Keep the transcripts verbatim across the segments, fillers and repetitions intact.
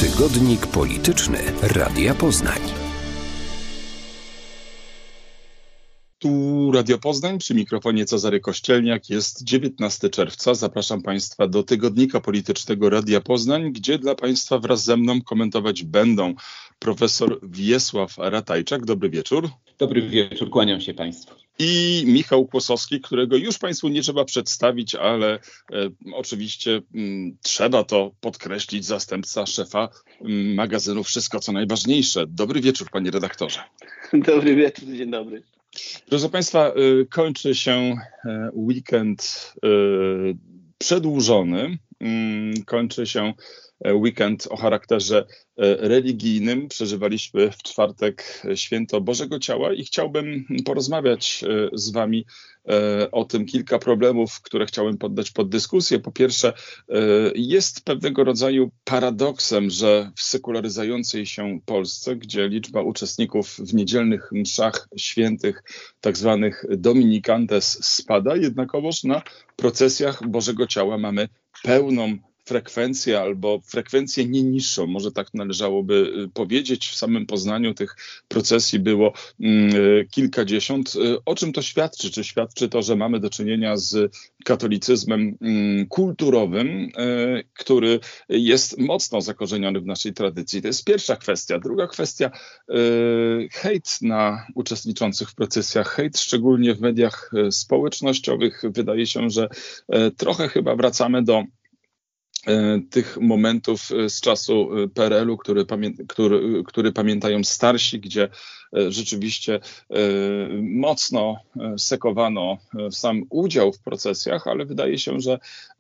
Tygodnik Polityczny Radia Poznań. Tu Radio Poznań, przy mikrofonie Cezary Kościelniak. Jest dziewiętnastego czerwca. Zapraszam Państwa do Tygodnika Politycznego Radia Poznań, gdzie dla Państwa wraz ze mną komentować będą profesor Wiesław Ratajczak. Dobry wieczór. Dobry wieczór, kłaniam się Państwu. I Michał Kłosowski, którego już Państwu nie trzeba przedstawić, ale e, oczywiście m, trzeba to podkreślić, zastępca szefa m, magazynu Wszystko co najważniejsze. Dobry wieczór, panie redaktorze. Dobry wieczór, dzień dobry. Proszę Państwa, kończy się weekend przedłużony, kończy się weekend o charakterze religijnym. Przeżywaliśmy w czwartek święto Bożego Ciała i chciałbym porozmawiać z Wami o tym. Kilka problemów, które chciałem poddać pod dyskusję. Po pierwsze, jest pewnego rodzaju paradoksem, że w sekularyzującej się Polsce, gdzie liczba uczestników w niedzielnych mszach świętych, tak zwanych dominikantes, spada, jednakowoż na procesjach Bożego Ciała mamy pełną frekwencję albo frekwencję nie niższą, może tak należałoby powiedzieć. W samym Poznaniu tych procesji było mm, kilkadziesiąt. O czym to świadczy? Czy świadczy to, że mamy do czynienia z katolicyzmem mm, kulturowym, y, który jest mocno zakorzeniony w naszej tradycji? To jest pierwsza kwestia. Druga kwestia, y, hejt na uczestniczących w procesjach, hejt szczególnie w mediach społecznościowych. Wydaje się, że y, trochę chyba wracamy do tych momentów z czasu P R L-u, który, pamię- który, który pamiętają starsi, gdzie rzeczywiście mocno sekowano sam udział w procesjach, ale wydaje się, że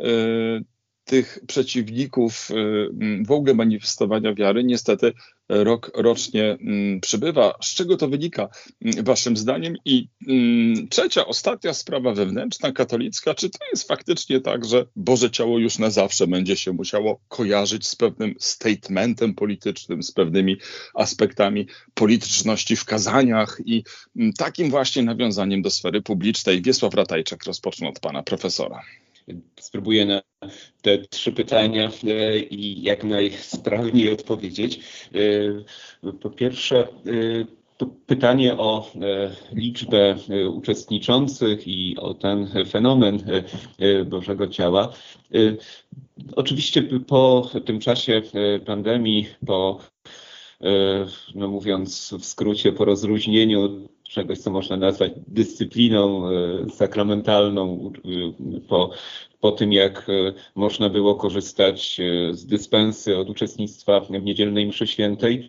tych przeciwników w ogóle manifestowania wiary niestety rok rocznie przybywa. Z czego to wynika waszym zdaniem? I trzecia, ostatnia sprawa wewnętrzna, katolicka. Czy to jest faktycznie tak, że Boże Ciało już na zawsze będzie się musiało kojarzyć z pewnym statementem politycznym, z pewnymi aspektami polityczności w kazaniach i takim właśnie nawiązaniem do sfery publicznej? Wiesław Ratajczak, rozpocznę od pana profesora. Spróbuję na te trzy pytania e, i jak najsprawniej odpowiedzieć. E, po pierwsze, e, to pytanie o e, liczbę e, uczestniczących i o ten fenomen e, Bożego Ciała. E, oczywiście po tym czasie e, pandemii, po e, no mówiąc w skrócie, po rozluźnieniu czegoś, co można nazwać dyscypliną sakramentalną, po, po tym jak można było korzystać z dyspensy od uczestnictwa w niedzielnej mszy świętej,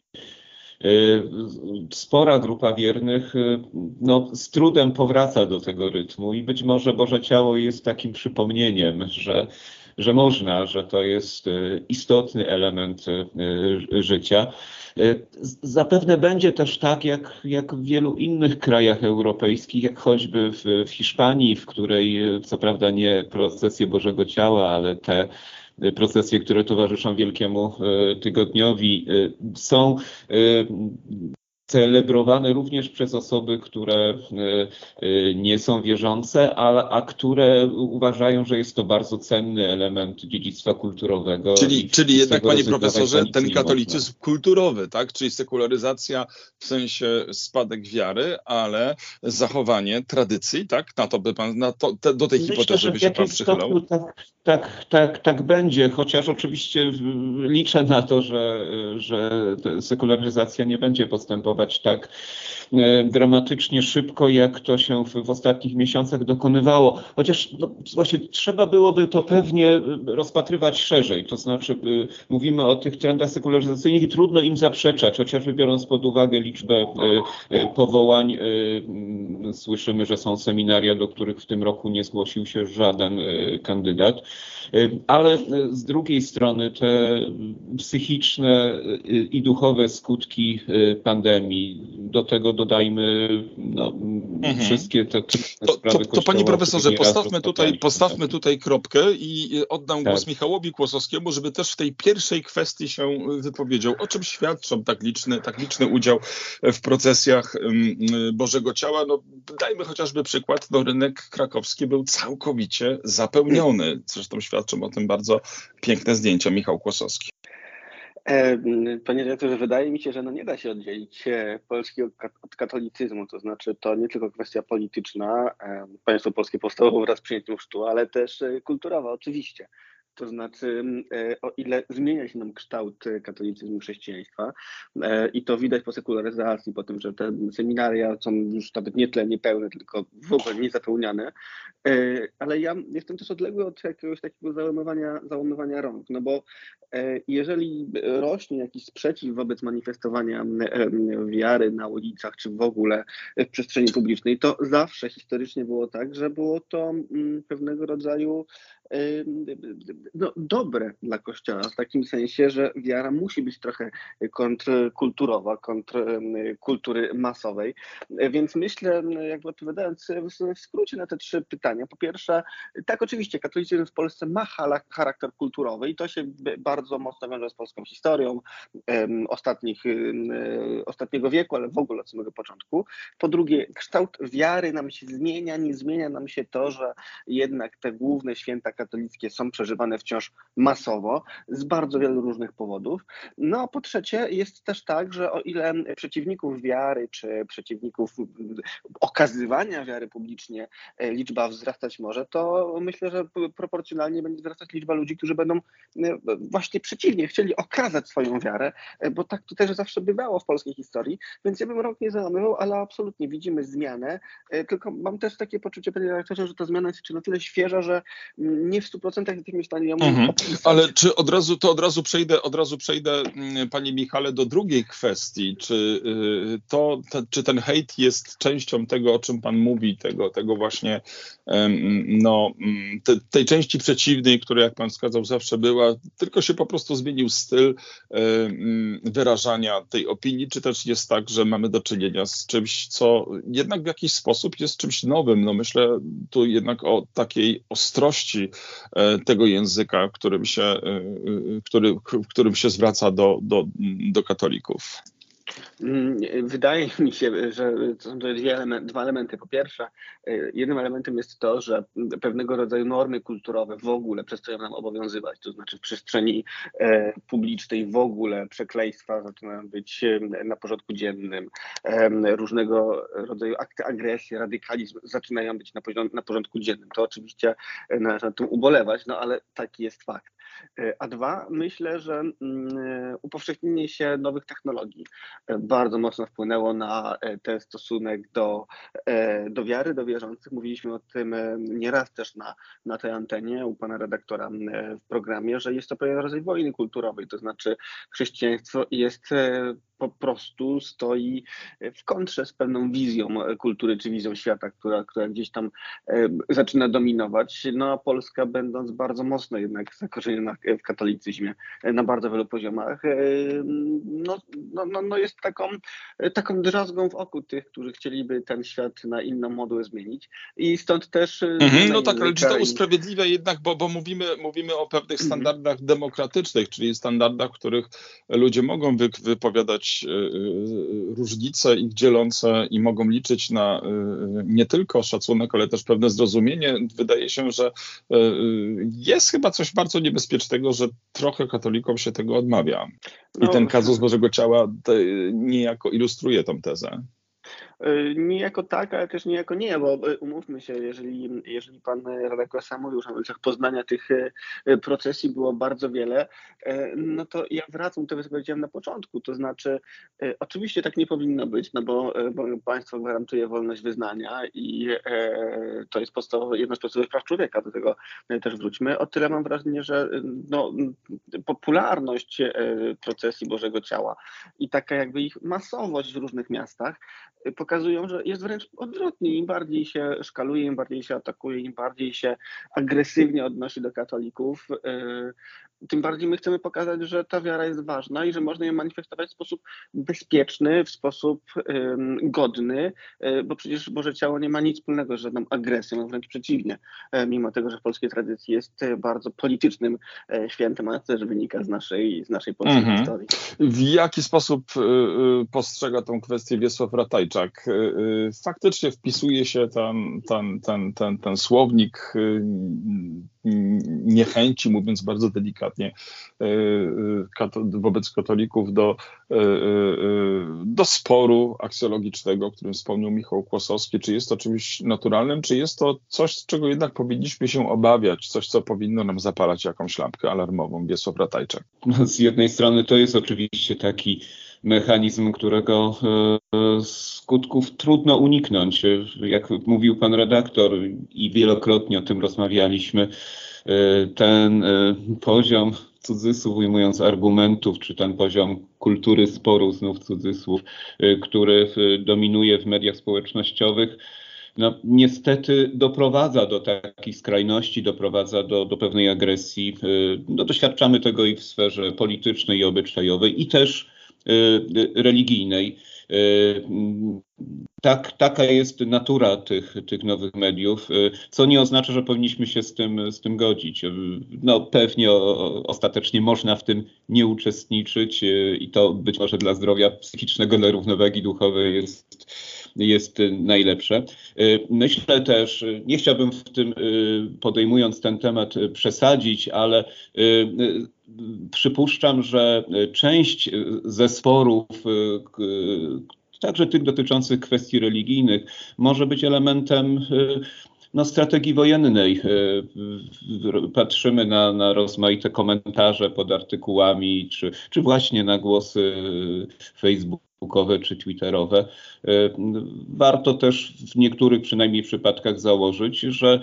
spora grupa wiernych no, z trudem powraca do tego rytmu i być może Boże Ciało jest takim przypomnieniem, że że można, że to jest istotny element życia. Zapewne będzie też tak, jak, jak w wielu innych krajach europejskich, jak choćby w, w Hiszpanii, w której co prawda nie procesje Bożego Ciała, ale te procesje, które towarzyszą Wielkiemu Tygodniowi, są celebrowane również przez osoby, które nie są wierzące, a, a które uważają, że jest to bardzo cenny element dziedzictwa kulturowego. Czyli, czyli jednak, panie profesorze, ten katolicyzm kulturowy, tak? Czyli sekularyzacja w sensie spadek wiary, ale zachowanie tradycji, tak? Na to by pan, na to, te, do tej Myślę, hipotezy by się pan przychylał? Tak, tak, tak, tak będzie, chociaż oczywiście liczę na to, że, że sekularyzacja nie będzie postępować tak dramatycznie szybko, jak to się w, w ostatnich miesiącach dokonywało. Chociaż no, właśnie trzeba byłoby to pewnie rozpatrywać szerzej. To znaczy mówimy o tych trendach sekularyzacyjnych i trudno im zaprzeczać, chociażby biorąc pod uwagę liczbę powołań. Słyszymy, że są seminaria, do których w tym roku nie zgłosił się żaden kandydat. Ale z drugiej strony te psychiczne i duchowe skutki pandemii, do tego dodajmy no, mhm. wszystkie te, te to, sprawy to, to panie profesorze, postawmy tutaj, postawmy tak. tutaj kropkę i oddam tak. głos Michałowi Kłosowskiemu, żeby też w tej pierwszej kwestii się wypowiedział. O czym świadczą tak liczny, tak liczny udział w procesjach Bożego Ciała? No, dajmy chociażby przykład, no, rynek krakowski był całkowicie zapełniony. Zresztą świadczą o tym bardzo piękne zdjęcia. Michał Kłosowski. Panie redaktorze, wydaje mi się, że no nie da się oddzielić Polski od katolicyzmu, to znaczy to nie tylko kwestia polityczna, państwo polskie powstało wraz z przyjęciem chrztu, ale też kulturowa oczywiście. To znaczy, o ile zmienia się nam kształt katolicyzmu, chrześcijaństwa i to widać po sekularyzacji, po tym, że te seminaria są już nawet nie tyle niepełne, tylko w ogóle niezapełniane, ale ja jestem też odległy od jakiegoś takiego załamywania, załamywania rąk, no bo jeżeli rośnie jakiś sprzeciw wobec manifestowania wiary na ulicach, czy w ogóle w przestrzeni publicznej, to zawsze historycznie było tak, że było to pewnego rodzaju no, dobre dla Kościoła, w takim sensie, że wiara musi być trochę kontrkulturowa, kontrkultury masowej. Więc myślę, jakby odpowiadając w skrócie na te trzy pytania, po pierwsze, tak oczywiście katolicyzm w Polsce ma charakter kulturowy i to się bardzo mocno wiąże z polską historią ostatnich, ostatniego wieku, ale w ogóle od samego początku. Po drugie, kształt wiary nam się zmienia, nie zmienia nam się to, że jednak te główne święta katolickie są przeżywane wciąż masowo z bardzo wielu różnych powodów. No a po trzecie jest też tak, że o ile przeciwników wiary czy przeciwników okazywania wiary publicznie liczba wzrastać może, to myślę, że proporcjonalnie będzie wzrastać liczba ludzi, którzy będą właśnie przeciwnie, chcieli okazać swoją wiarę, bo tak to też zawsze bywało w polskiej historii, więc ja bym rąk nie załamywał, ale absolutnie widzimy zmianę, tylko mam też takie poczucie, panie redaktorze, że ta zmiana jest jeszcze na tyle świeża, że nie w stu procentach jesteśmy w stanie ją mhm. opisać. Ale czy od razu, to od razu przejdę, od razu przejdę, panie Michale, do drugiej kwestii. Czy to, te, czy ten hejt jest częścią tego, o czym pan mówi, tego, tego właśnie no, te, tej części przeciwnej, która, jak pan wskazał, zawsze była, tylko się po prostu zmienił styl wyrażania tej opinii, czy też jest tak, że mamy do czynienia z czymś, co jednak w jakiś sposób jest czymś nowym. No myślę tu jednak o takiej ostrości tego języka, którym się, który, w którym się zwraca do, do, do katolików. Wydaje mi się, że to są dwie elementy, dwa elementy. Po pierwsze, jednym elementem jest to, że pewnego rodzaju normy kulturowe w ogóle przestają nam obowiązywać, to znaczy w przestrzeni publicznej w ogóle przekleństwa zaczynają być na porządku dziennym, różnego rodzaju akty agresji, radykalizm zaczynają być na, na porządku dziennym. To oczywiście należy nad tym ubolewać, no ale taki jest fakt. A dwa, myślę, że upowszechnienie się nowych technologii bardzo mocno wpłynęło na ten stosunek do, do wiary, do wierzących. Mówiliśmy o tym nieraz też na, na tej antenie u pana redaktora w programie, że jest to pewien rodzaj wojny kulturowej, to znaczy chrześcijaństwo jest po prostu stoi w kontrze z pewną wizją kultury czy wizją świata, która, która gdzieś tam zaczyna dominować. No a Polska, będąc bardzo mocno jednak zakorzeniona w katolicyzmie na bardzo wielu poziomach, no, no, no, no jest taką, taką drzazgą w oku tych, którzy chcieliby ten świat na inną modłę zmienić. I stąd też... Mhm, no tak, ale czy to usprawiedliwia jednak, bo, bo mówimy, mówimy o pewnych standardach mhm. demokratycznych, czyli standardach, w których ludzie mogą wy, wypowiadać różnice ich dzielące i mogą liczyć na nie tylko szacunek, ale też pewne zrozumienie. Wydaje się, że jest chyba coś bardzo niebezpiecznego, że trochę katolikom się tego odmawia. I ten kazus Bożego Ciała niejako ilustruje tą tezę. Niejako tak, ale też niejako nie, bo umówmy się, jeżeli, jeżeli pan redaktor sam mówił, że na ulicach Poznania tych procesji było bardzo wiele, no to ja wracam do tego, co powiedziałem na początku, to znaczy oczywiście tak nie powinno być, no bo, bo państwo gwarantuje wolność wyznania i to jest podstawowe, jedno z podstawowych praw człowieka, do tego też wróćmy. O tyle mam wrażenie, że no, popularność procesji Bożego Ciała i taka jakby ich masowość w różnych miastach pokazują, że jest wręcz odwrotnie. Im bardziej się szkaluje, im bardziej się atakuje, im bardziej się agresywnie odnosi do katolików, tym bardziej my chcemy pokazać, że ta wiara jest ważna i że można ją manifestować w sposób bezpieczny, w sposób godny, bo przecież Boże Ciało nie ma nic wspólnego z żadną agresją, wręcz przeciwnie. Mimo tego, że w polskiej tradycji jest bardzo politycznym świętem, ale to też wynika z naszej, z naszej polskiej mhm. historii. W jaki sposób postrzega tą kwestię Wiesław Ratajczak? Faktycznie wpisuje się ten, ten, ten, ten, ten słownik niechęci, mówiąc bardzo delikatnie, ostatnie wobec katolików do, do sporu aksjologicznego, o którym wspomniał Michał Kłosowski. Czy jest to czymś naturalnym, czy jest to coś, z czego jednak powinniśmy się obawiać, coś, co powinno nam zapalać jakąś lampkę alarmową? Wiesław Ratajczak. No, z jednej strony to jest oczywiście taki mechanizm, którego skutków trudno uniknąć. Jak mówił pan redaktor i wielokrotnie o tym rozmawialiśmy, ten poziom, cudzysłów ujmując, argumentów, czy ten poziom kultury sporu, znów cudzysłów, który dominuje w mediach społecznościowych, no, niestety doprowadza do takich skrajności, doprowadza do, do pewnej agresji. No, doświadczamy tego i w sferze politycznej, i obyczajowej, i też religijnej. Tak, taka jest natura tych, tych nowych mediów, co nie oznacza, że powinniśmy się z tym, z tym godzić. No, pewnie o, ostatecznie można w tym nie uczestniczyć i to być może dla zdrowia psychicznego, dla równowagi duchowej jest, jest najlepsze. Myślę też, nie chciałbym w tym, podejmując ten temat, przesadzić, ale przypuszczam, że część ze sporów, także tych dotyczących kwestii religijnych, może być elementem no, strategii wojennej. Patrzymy na, na rozmaite komentarze pod artykułami, czy, czy właśnie na głosy facebookowe czy twitterowe. Warto też w niektórych przynajmniej przypadkach założyć, że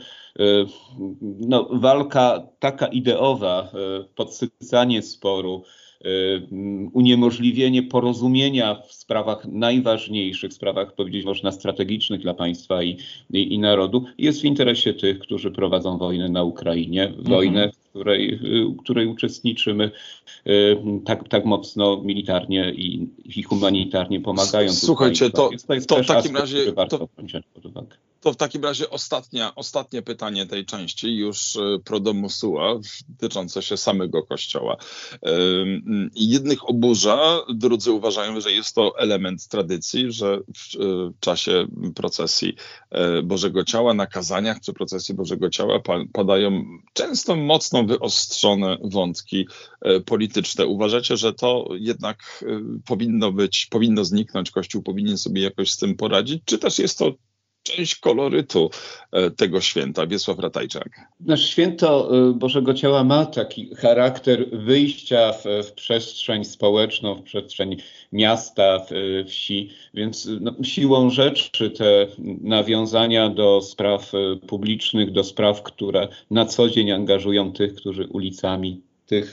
no, walka taka ideowa, podsycanie sporu, uniemożliwienie porozumienia w sprawach najważniejszych, sprawach, powiedzieć można, strategicznych dla państwa i, i, i narodu, jest w interesie tych, którzy prowadzą wojnę na Ukrainie. Wojnę, mhm. w której, której uczestniczymy tak, tak mocno militarnie i, i humanitarnie pomagając. Słuchajcie, to, to, jest to też w takim aspekt, razie... warto wziąć pod uwagę. To w takim razie ostatnia, ostatnie pytanie tej części, już pro domusua, dotyczące się samego Kościoła. Jednych oburza, drudzy uważają, że jest to element tradycji, że w czasie procesji Bożego Ciała, na kazaniach przy procesji Bożego Ciała padają często mocno wyostrzone wątki polityczne. Uważacie, że to jednak powinno być, powinno zniknąć, Kościół powinien sobie jakoś z tym poradzić, czy też jest to część kolorytu tego święta? Wiesław Ratajczak. Nasz święto Bożego Ciała ma taki charakter wyjścia w, w przestrzeń społeczną, w przestrzeń miasta, w, wsi, więc no, siłą rzeczy te nawiązania do spraw publicznych, do spraw, które na co dzień angażują tych, którzy ulicami tych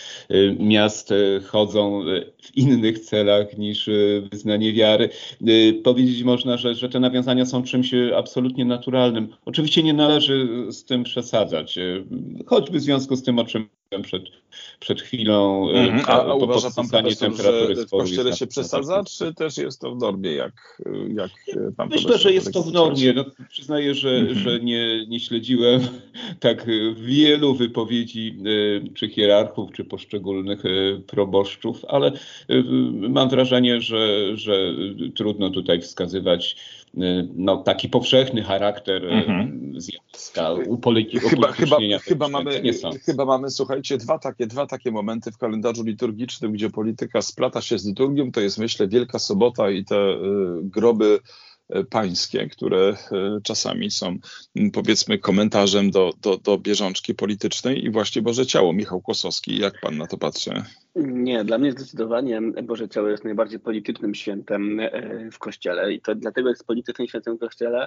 miast chodzą w innych celach niż wyznanie wiary. Powiedzieć można, że, że te nawiązania są czymś absolutnie naturalnym. Oczywiście nie należy z tym przesadzać, choćby w związku z tym, o czym przed, przed chwilą. Mhm. A, a uważa pan, temperatury że w Kościele się przesadza, czy też jest to w normie, jak, jak pan Myślę, że jest to w normie. No, przyznaję, że, mhm. że nie, nie śledziłem tak wielu wypowiedzi czy hierarchów, czy poszczególnych proboszczów, ale mam wrażenie, że, że trudno tutaj wskazywać no, taki powszechny charakter mhm. zjawiska upolitycznienia. Chyba, chyba, chyba, mamy, chyba mamy, słuchajcie, dwa takie, dwa takie momenty w kalendarzu liturgicznym, gdzie polityka splata się z liturgią. To jest, myślę, Wielka Sobota i te y, groby pańskie, które czasami są, powiedzmy, komentarzem do, do, do bieżączki politycznej i właśnie Boże Ciało. Michał Kłosowski, jak pan na to patrzy? Nie, dla mnie zdecydowanie Boże Ciało jest najbardziej politycznym świętem w Kościele i to dlatego jest politycznym świętem w Kościele,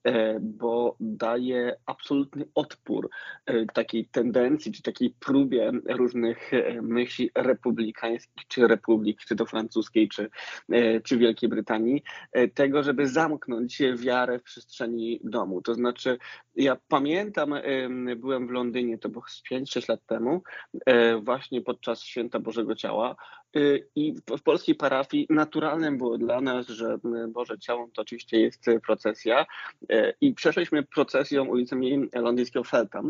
bo daje absolutny odpór takiej tendencji, czy takiej próbie różnych myśli republikańskich, czy republik, czy to francuskiej, czy, czy Wielkiej Brytanii, tego, żeby zamknąć wiarę w przestrzeni domu. To znaczy, ja pamiętam, byłem w Londynie, to było pięć sześć lat temu, właśnie podczas Święta Bożego Ciała, i w polskiej parafii naturalnym było dla nas, że Boże Ciało to oczywiście jest procesja i przeszliśmy procesją ulicami londyńskiego Feltham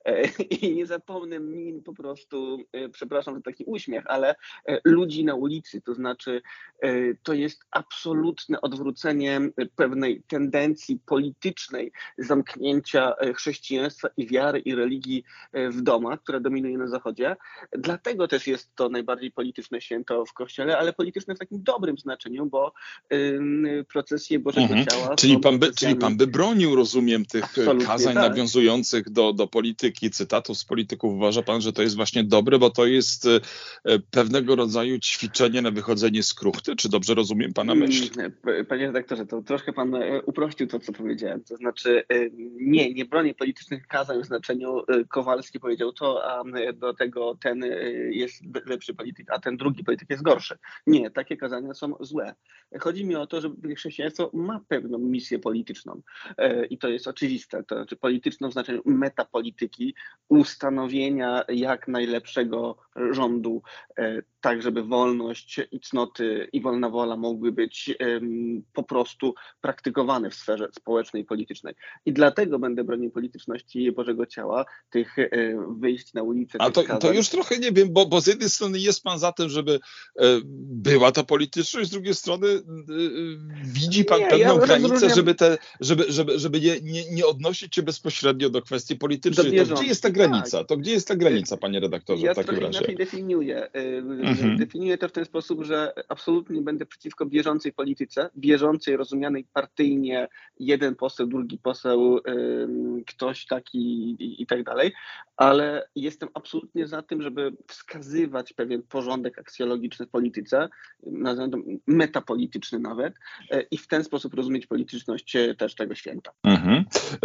i nie zapomnę min po prostu, przepraszam za taki uśmiech, ale ludzi na ulicy, to znaczy to jest absolutne odwrócenie pewnej tendencji politycznej zamknięcia chrześcijaństwa i wiary i religii w domach, która dominuje na Zachodzie. Dlatego też jest to najbardziej polityczne święto w Kościele, ale polityczne w takim dobrym znaczeniu, bo procesje Bożego mhm. Ciała... Czyli pan, by, czyli pan by bronił, rozumiem, tych Absolutnie kazań tak. nawiązujących do, do polityki, cytatów z polityków. Uważa pan, że to jest właśnie dobre, bo to jest pewnego rodzaju ćwiczenie na wychodzenie z kruchty? Czy dobrze rozumiem pana myśl? Panie redaktorze, to troszkę pan uprościł to, co powiedziałem. To znaczy nie, nie bronię politycznych kazań w znaczeniu Kowalski powiedział to, a do tego ten jest lepszy polityk, a ten drugi polityk jest gorszy. Nie, takie kazania są złe. Chodzi mi o to, że chrześcijaństwo ma pewną misję polityczną i to jest oczywiste. To znaczy polityczną w znaczeniu metapolityki, ustanowienia jak najlepszego rządu, tak żeby wolność i cnoty i wolna wola mogły być um, po prostu praktykowane w sferze społecznej i politycznej. I dlatego będę bronił polityczności Bożego Ciała, tych e, wyjść na ulicę. A to, to już trochę nie wiem, bo, bo z jednej strony jest pan za tym, żeby e, była ta polityczność, z drugiej strony e, widzi pan nie, pewną ja granicę, rozróżniam... żeby, te, żeby, żeby, żeby nie, nie, nie odnosić się bezpośrednio do kwestii politycznej. To gdzie jest ta granica? To gdzie jest ta granica, panie redaktorze, ja w takim razie? Ja trochę inaczej definiuję. Mhm. Definiuję to w ten sposób, że absolutnie będę przeciwko bieżącej polityce, bieżącej, rozumianej partyjnie, jeden poseł, drugi poseł, ym, ktoś taki i, i tak dalej, ale jestem absolutnie za tym, żeby wskazywać pewien porządek aksjologiczny w polityce, nazywam to metapolityczny nawet, yy, i w ten sposób rozumieć polityczność też tego święta. Mhm.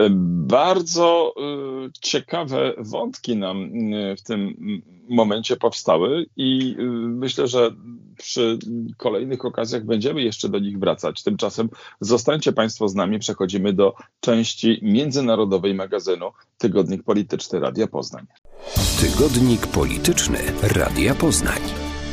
Bardzo y, ciekawe wątki nam y, w tym momencie powstały i y, myślę, że przy kolejnych okazjach będziemy jeszcze do nich wracać. Tymczasem zostańcie państwo z nami. Przechodzimy do części międzynarodowej magazynu Tygodnik Polityczny Radia Poznań. Tygodnik Polityczny Radia Poznań.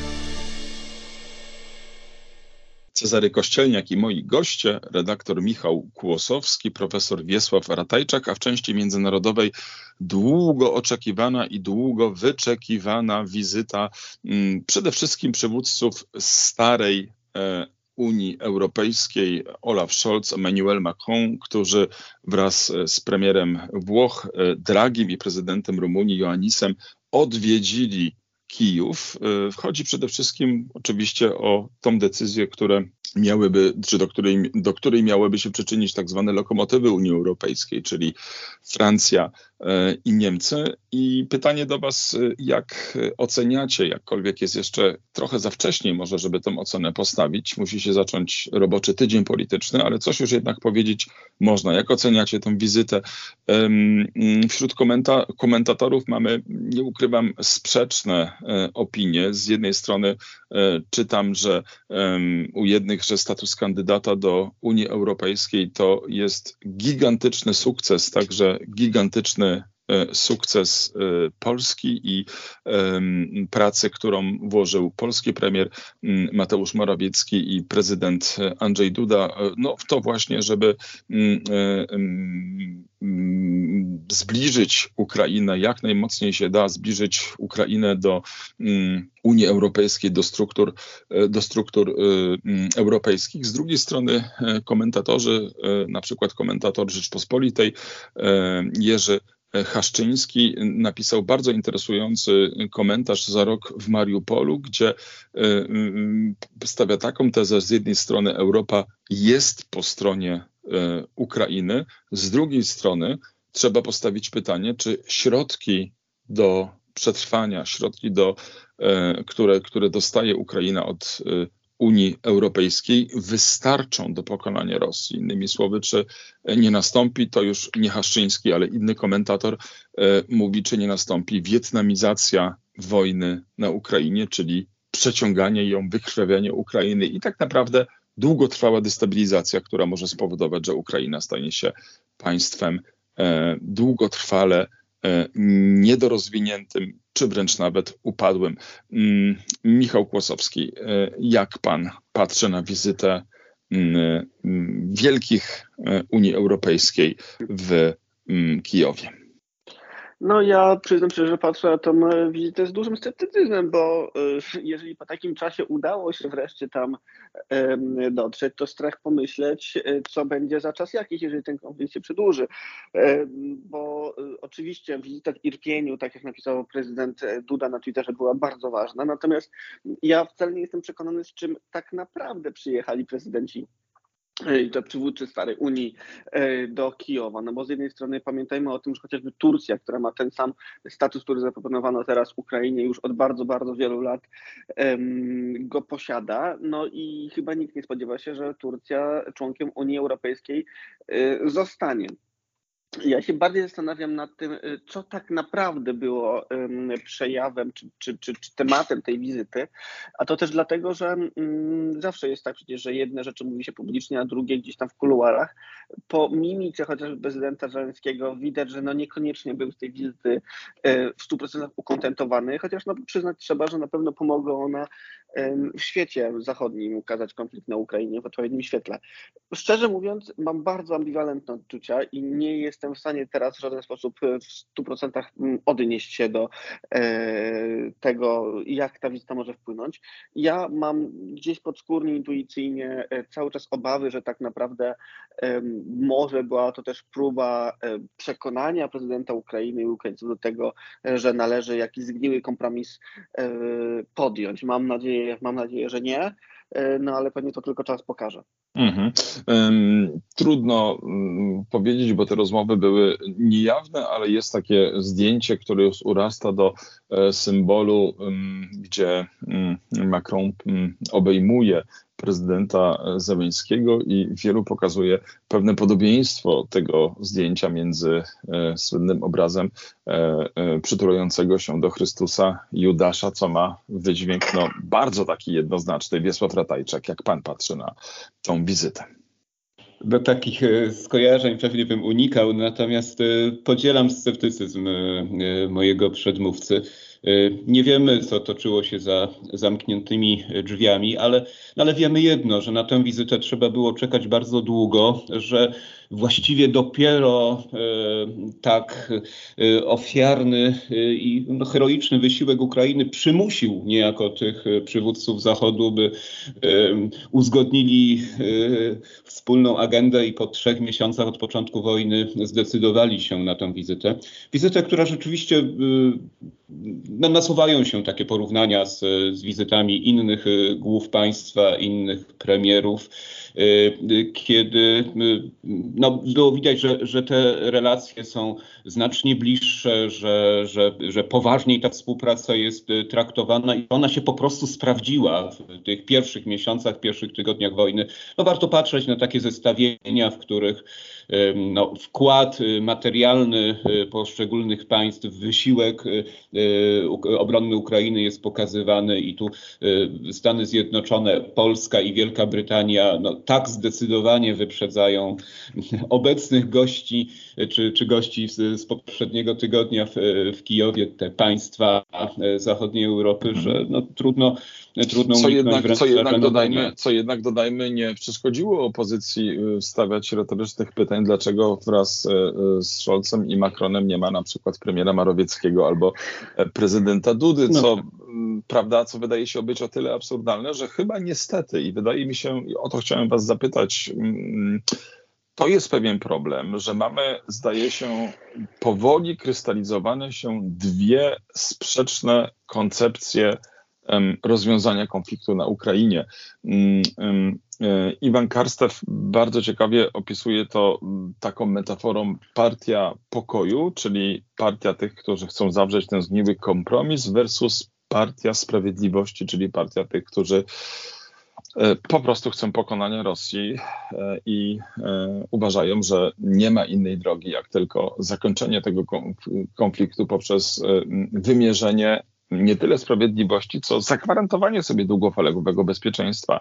Cezary Kościelniak i moi goście, redaktor Michał Kłosowski, profesor Wiesław Ratajczak, a w części międzynarodowej długo oczekiwana i długo wyczekiwana wizyta m, przede wszystkim przywódców starej e, Unii Europejskiej, Olaf Scholz, Emmanuel Macron, którzy wraz z premierem Włoch e, Dragim i prezydentem Rumunii Ioannisem odwiedzili Kijów. Chodzi przede wszystkim oczywiście o tą decyzję, które miałyby, czy do której, do której miałyby się przyczynić tak zwane lokomotywy Unii Europejskiej, czyli Francja i Niemcy. I pytanie do was, jak oceniacie, jakkolwiek jest jeszcze trochę za wcześnie może, żeby tę ocenę postawić. Musi się zacząć roboczy tydzień polityczny, ale coś już jednak powiedzieć można. Jak oceniacie tę wizytę? Wśród komenta- komentatorów mamy, nie ukrywam, sprzeczne opinie. Z jednej strony czytam, że u jednych, że status kandydata do Unii Europejskiej to jest gigantyczny sukces, także gigantyczny sukces Polski i pracy, którą włożył polski premier Mateusz Morawiecki i prezydent Andrzej Duda, no w to właśnie, żeby zbliżyć Ukrainę, jak najmocniej się da, zbliżyć Ukrainę do Unii Europejskiej, do struktur, do struktur europejskich. Z drugiej strony komentatorzy, na przykład komentator Rzeczpospolitej Jerzy Haszczyński napisał bardzo interesujący komentarz za rok w Mariupolu, gdzie stawia taką tezę, z jednej strony Europa jest po stronie Ukrainy, z drugiej strony trzeba postawić pytanie, czy środki do przetrwania, środki, do, które, które dostaje Ukraina od Unii Europejskiej, wystarczą do pokonania Rosji. Innymi słowy, czy nie nastąpi, to już nie Haszczyński, ale inny komentator e, mówi, czy nie nastąpi wietnamizacja wojny na Ukrainie, czyli przeciąganie ją, wykrwawianie Ukrainy i tak naprawdę długotrwała destabilizacja, która może spowodować, że Ukraina stanie się państwem e, długotrwale e, niedorozwiniętym, czy wręcz nawet upadłym. Michał Kłosowski, jak pan patrzy na wizytę wielkich Unii Europejskiej w Kijowie? No ja przyznam się, że patrzę na tą wizytę z dużym sceptycyzmem, bo jeżeli po takim czasie udało się wreszcie tam dotrzeć, to strach pomyśleć, co będzie za czas jakiś, jeżeli ten konflikt się przedłuży. Bo oczywiście wizyta w Irpieniu, tak jak napisał prezydent Duda na Twitterze, była bardzo ważna, natomiast ja wcale nie jestem przekonany, z czym tak naprawdę przyjechali prezydenci i to przywódcy Starej Unii do Kijowa. No bo z jednej strony pamiętajmy o tym, że chociażby Turcja, która ma ten sam status, który zaproponowano teraz Ukrainie już od bardzo, bardzo wielu lat, go posiada. No i chyba nikt nie spodziewa się, że Turcja członkiem Unii Europejskiej zostanie. Ja się bardziej zastanawiam nad tym, co tak naprawdę było przejawem czy, czy, czy, czy tematem tej wizyty, a to też dlatego, że zawsze jest tak przecież, że jedne rzeczy mówi się publicznie, a drugie gdzieś tam w kuluarach. Po mimice chociażby prezydenta Zełenskiego widać, że no niekoniecznie był z tej wizyty w stu procentach ukontentowany, chociaż no przyznać trzeba, że na pewno pomogła ona w świecie zachodnim ukazać konflikt na Ukrainie w odpowiednim świetle. Szczerze mówiąc, mam bardzo ambiwalentne odczucia i nie jestem w stanie teraz w żaden sposób w stu procentach odnieść się do tego, jak ta wizyta może wpłynąć. Ja mam gdzieś podskórnie, intuicyjnie cały czas obawy, że tak naprawdę może była to też próba przekonania prezydenta Ukrainy i Ukraińców do tego, że należy jakiś zgniły kompromis podjąć. Mam nadzieję, mam nadzieję, że nie, no ale pewnie to tylko czas pokaże. Mhm. Um, trudno um, powiedzieć, bo te rozmowy były niejawne, ale jest takie zdjęcie, które już urasta do e, symbolu, um, gdzie um, Macron um, obejmuje prezydenta Zełenskiego i wielu pokazuje pewne podobieństwo tego zdjęcia między e, słynnym obrazem e, e, przytulającego się do Chrystusa Judasza, co ma wydźwięk no, bardzo taki jednoznaczny. Wiesław Ratajczak, jak pan patrzy na tą wizytę? Do takich skojarzeń pewnie bym unikał, natomiast podzielam sceptycyzm mojego przedmówcy. Nie wiemy, co toczyło się za zamkniętymi drzwiami, ale, ale wiemy jedno, że na tę wizytę trzeba było czekać bardzo długo, że właściwie dopiero e, tak e, ofiarny e, i no, heroiczny wysiłek Ukrainy przymusił niejako tych przywódców Zachodu, by e, uzgodnili e, wspólną agendę i po trzech miesiącach od początku wojny zdecydowali się na tę wizytę. Wizytę, która rzeczywiście e, no, nasuwają się takie porównania z, z wizytami innych głów państwa, innych premierów, kiedy no, było widać, że, że te relacje są znacznie bliższe, że, że, że poważniej ta współpraca jest traktowana i ona się po prostu sprawdziła w tych pierwszych miesiącach, pierwszych tygodniach wojny. No, warto patrzeć na takie zestawienia, w których no, wkład materialny poszczególnych państw w wysiłek obronny Ukrainy jest pokazywany i tu Stany Zjednoczone, Polska i Wielka Brytania no, tak zdecydowanie wyprzedzają obecnych gości czy, czy gości z, z poprzedniego tygodnia w, w Kijowie, te państwa zachodniej Europy, że no, trudno Trudno co, jednak, co, jednak dodajmy, co jednak dodajmy, nie przeszkodziło opozycji stawiać retorycznych pytań, dlaczego wraz z Scholzem i Macronem nie ma na przykład premiera Morawieckiego albo prezydenta Dudy, co, no. prawda, co wydaje się być o tyle absurdalne, że chyba niestety, i wydaje mi się, i o to chciałem was zapytać, to jest pewien problem, że mamy, zdaje się, powoli krystalizowane się dwie sprzeczne koncepcje rozwiązania konfliktu na Ukrainie. Iwan Karstew bardzo ciekawie opisuje to taką metaforą partia pokoju, czyli partia tych, którzy chcą zawrzeć ten zgniły kompromis versus partia sprawiedliwości, czyli partia tych, którzy po prostu chcą pokonania Rosji i uważają, że nie ma innej drogi, jak tylko zakończenie tego konfliktu poprzez wymierzenie nie tyle sprawiedliwości, co zagwarantowanie sobie długofalowego bezpieczeństwa,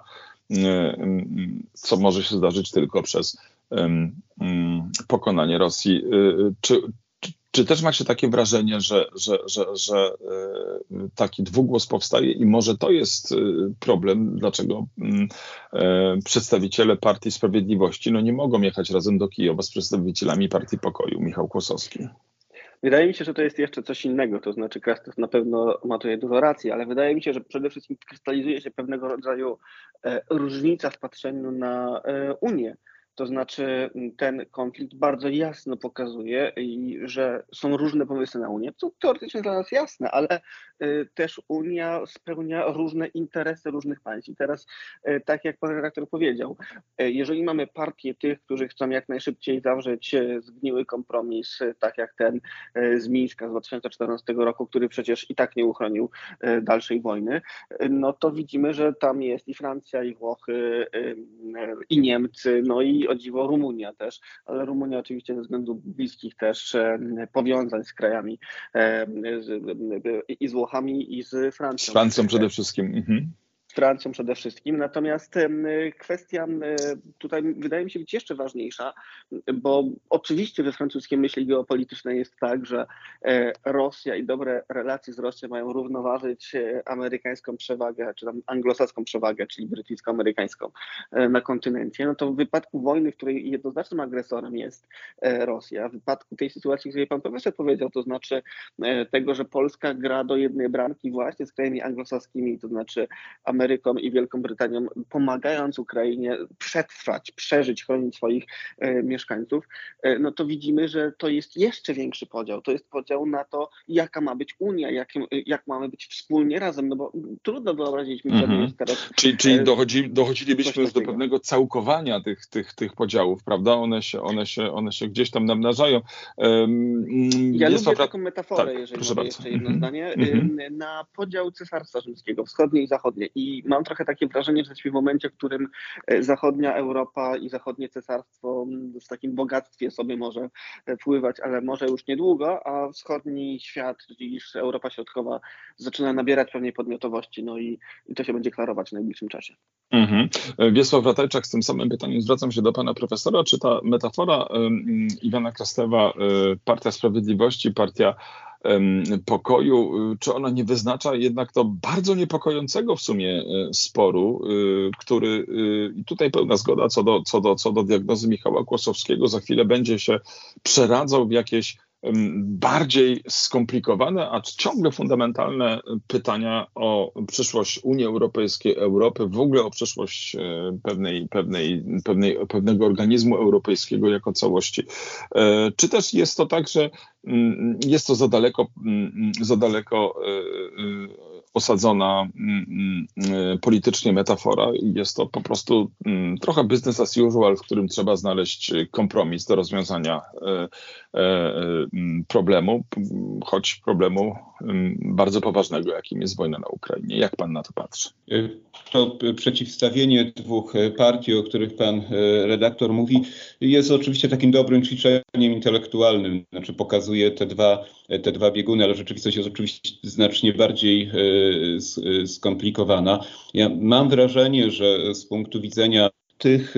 co może się zdarzyć tylko przez pokonanie Rosji. Czy, czy, czy też macie takie wrażenie, że, że, że, że taki dwugłos powstaje i może to jest problem, dlaczego przedstawiciele Partii Sprawiedliwości no nie mogą jechać razem do Kijowa z przedstawicielami Partii Pokoju? Michał Kłosowski. Wydaje mi się, że to jest jeszcze coś innego, to znaczy Krastow na pewno ma tutaj dużo racji, ale wydaje mi się, że przede wszystkim krystalizuje się pewnego rodzaju różnica w patrzeniu na Unię. To znaczy ten konflikt bardzo jasno pokazuje, że są różne pomysły na Unię, co teoretycznie dla nas jasne, ale też Unia spełnia różne interesy różnych państw. I teraz, tak jak pan redaktor powiedział, jeżeli mamy partię tych, którzy chcą jak najszybciej zawrzeć zgniły kompromis, tak jak ten z Mińska z dwa tysiące czternastego roku, który przecież i tak nie uchronił dalszej wojny, no to widzimy, że tam jest i Francja, i Włochy, i Niemcy, no i o dziwo Rumunia też, ale Rumunia oczywiście ze względu bliskich też powiązań z krajami i z Włochami, i z Francją. Z Francją przede wszystkim. Mhm. Francją przede wszystkim. Natomiast kwestia tutaj wydaje mi się być jeszcze ważniejsza, bo oczywiście we francuskiej myśli geopolitycznej jest tak, że Rosja i dobre relacje z Rosją mają równoważyć amerykańską przewagę, czy tam anglosaską przewagę, czyli brytyjsko-amerykańską na kontynencie. No to w wypadku wojny, w której jednoznacznym agresorem jest Rosja, w wypadku tej sytuacji, o której pan profesor powiedział, to znaczy tego, że Polska gra do jednej bramki właśnie z krajami anglosaskimi, to znaczy Ameryką i Wielką Brytanią, pomagając Ukrainie przetrwać, przeżyć, chronić swoich e, mieszkańców, e, no to widzimy, że to jest jeszcze większy podział. To jest podział na to, jaka ma być Unia, jak, jak mamy być wspólnie razem, no bo trudno wyobrazić mi sobie mm-hmm. teraz... Czyli, czyli dochodzi, dochodzilibyśmy już do pewnego całkowania tych, tych, tych podziałów, prawda? One się, one, się, one się gdzieś tam namnażają. Um, ja lubię wra... taką metaforę, tak, jeżeli mogę jeszcze jedno mm-hmm. zdanie, mm-hmm. na podział Cesarstwa Rzymskiego, wschodnie i zachodnie. I mam trochę takie wrażenie, że jesteśmy w momencie, w którym zachodnia Europa i zachodnie cesarstwo w takim bogactwie sobie może pływać, ale może już niedługo, a wschodni świat, czyli Europa Środkowa, zaczyna nabierać pewnej podmiotowości, no i, i to się będzie klarować w najbliższym czasie. Mhm. Wiesław Ratajczak, z tym samym pytaniem zwracam się do pana profesora. Czy ta metafora um, Iwana Krastewa, um, Partia Sprawiedliwości, Partia pokoju, czy ona nie wyznacza jednak to bardzo niepokojącego w sumie sporu, który, i tutaj pełna zgoda co do, co do, co do diagnozy Michała Kłosowskiego, za chwilę będzie się przeradzał w jakieś bardziej skomplikowane, a ciągle fundamentalne pytania o przyszłość Unii Europejskiej, Europy, w ogóle o przyszłość pewnej, pewnej, pewnej, pewnego organizmu europejskiego jako całości. Czy też jest to tak, że jest to za daleko, za daleko osadzona politycznie metafora i jest to po prostu trochę business as usual, w którym trzeba znaleźć kompromis do rozwiązania problemu, choć problemu bardzo poważnego, jakim jest wojna na Ukrainie. Jak pan na to patrzy? To przeciwstawienie dwóch partii, o których pan redaktor mówi, jest oczywiście takim dobrym ćwiczeniem intelektualnym. Znaczy pokazuje te dwa, te dwa bieguny, ale rzeczywistość jest oczywiście znacznie bardziej skomplikowana. Ja mam wrażenie, że z punktu widzenia tych